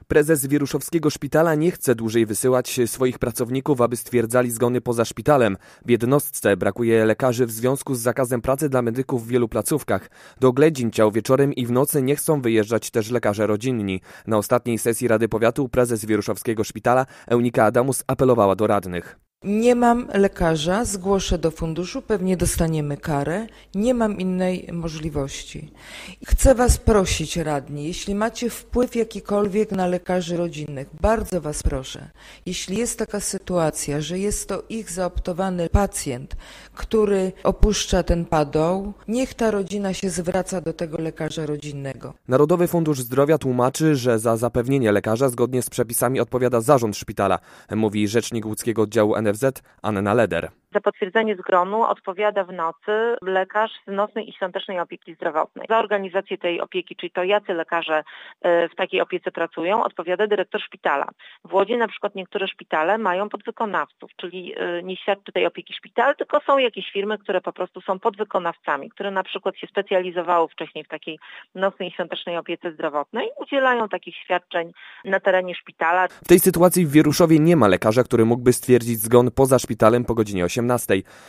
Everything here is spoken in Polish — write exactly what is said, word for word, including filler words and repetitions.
Prezes Wieruszowskiego Szpitala nie chce dłużej wysyłać swoich pracowników, aby stwierdzali zgony poza szpitalem. W jednostce brakuje lekarzy w związku z zakazem pracy dla medyków w wielu placówkach. Do oględzin ciał wieczorem i w nocy nie chcą wyjeżdżać też lekarze rodzinni. Na ostatniej sesji Rady Powiatu prezes Wieruszowskiego Szpitala Eunika Adamus apelowała do radnych. Nie mam lekarza, zgłoszę do funduszu, pewnie dostaniemy karę, nie mam innej możliwości. Chcę Was prosić, radni, jeśli macie wpływ jakikolwiek na lekarzy rodzinnych, bardzo Was proszę, jeśli jest taka sytuacja, że jest to ich zaoptowany pacjent, który opuszcza ten padoł, niech ta rodzina się zwraca do tego lekarza rodzinnego. Narodowy Fundusz Zdrowia tłumaczy, że za zapewnienie lekarza zgodnie z przepisami odpowiada zarząd szpitala, mówi rzecznik łódzkiego oddziału N F Z Anna Leder. Za potwierdzenie zgronu odpowiada w nocy lekarz z nocnej i świątecznej opieki zdrowotnej. Za organizację tej opieki, czyli to jacy lekarze w takiej opiece pracują, odpowiada dyrektor szpitala. W Łodzi na przykład niektóre szpitale mają podwykonawców, czyli nie świadczy tej opieki szpital, tylko są jakieś firmy, które po prostu są podwykonawcami, które na przykład się specjalizowały wcześniej w takiej nocnej i świątecznej opiece zdrowotnej, udzielają takich świadczeń na terenie szpitala. W tej sytuacji w Wieruszowie nie ma lekarza, który mógłby stwierdzić zgon poza szpitalem po godzinie osiemnastej.